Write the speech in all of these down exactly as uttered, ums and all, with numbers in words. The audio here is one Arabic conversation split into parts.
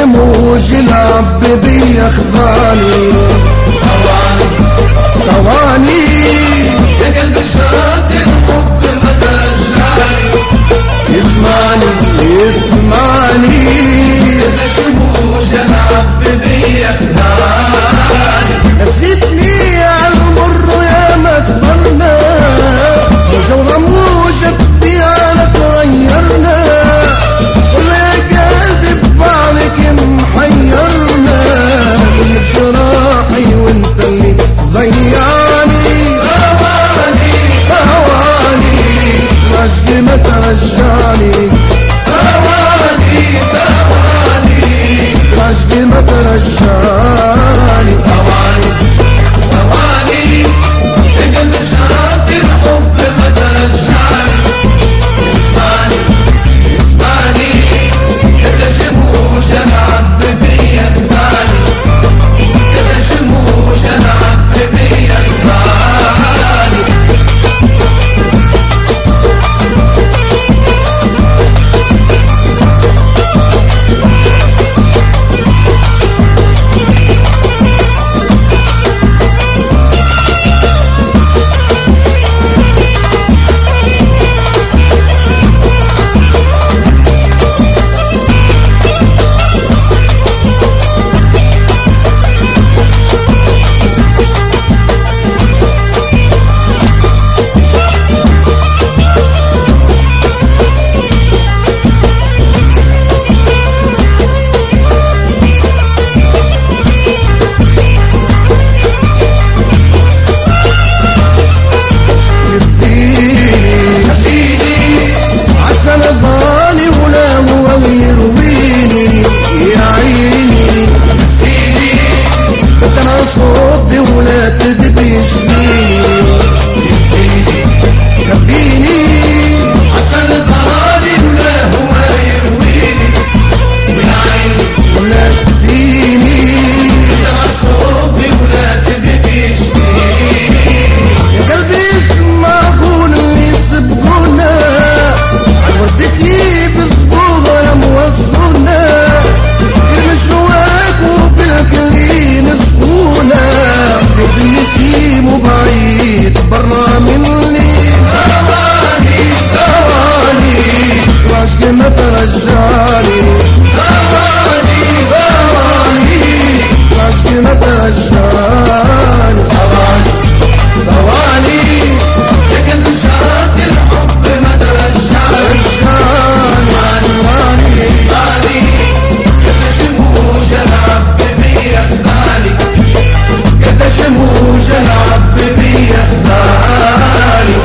موج العب بيا خذاني ثواني ثواني يا قلبي شاق الحب ما ترجعني يسمعني يسمعني قديش موج العب بيا خذاني نسيتني عالمر يا ما صبرنا موجة ورموجة تبيعنا تغيرنا ولا يا قلبي ببعضك محيرنا من جراحي وانت اللي ضيعني ثواني ثواني عشقي ما ترجعني ثواني ثواني عشقي ما ترجعني ثواني ثواني يا قلبي شاق الحب ما ترجعني اسمعني اسمعني قديش موج العب بيا خذاني قديش موج العب بيا خذاني ما ترجعني ثواني ثواني عشقي ما ترجعني ثواني ثواني يا قلبي شاق الحب ما ترجعني ثواني اسمعني قديش موج العب بيا خذاني قديش موج العب بيا خذاني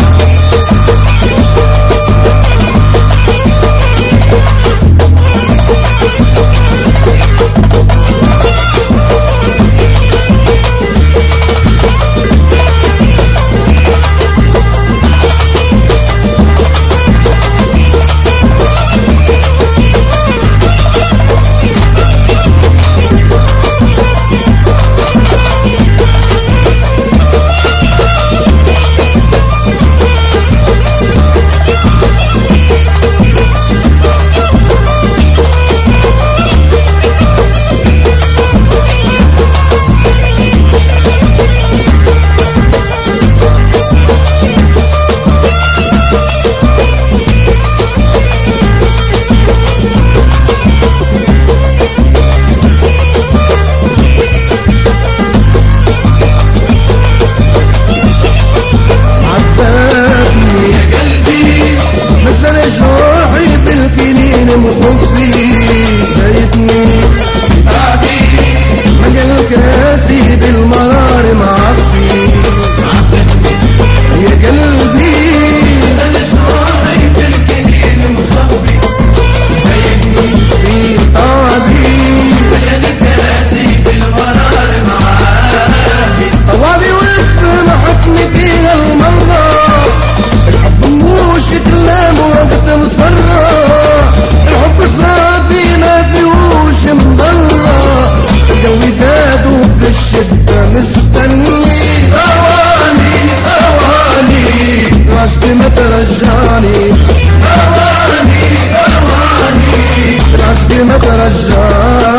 مخبي زيتني بابي مجال كافي بالمرار معفي يا قلبي زل شراحي في الكنين مخبي زيتني في طابي مجال كافي بالمرار معافي طوابي وقت محكمي فيها المرة الحب موش كلام وقت مصرة الحب صافي ما فيهوش مضرة الجوداد وفي الشدة مستني ثواني ثواني العشق ما ترجعني ثواني ثواني العشق ما ترجعني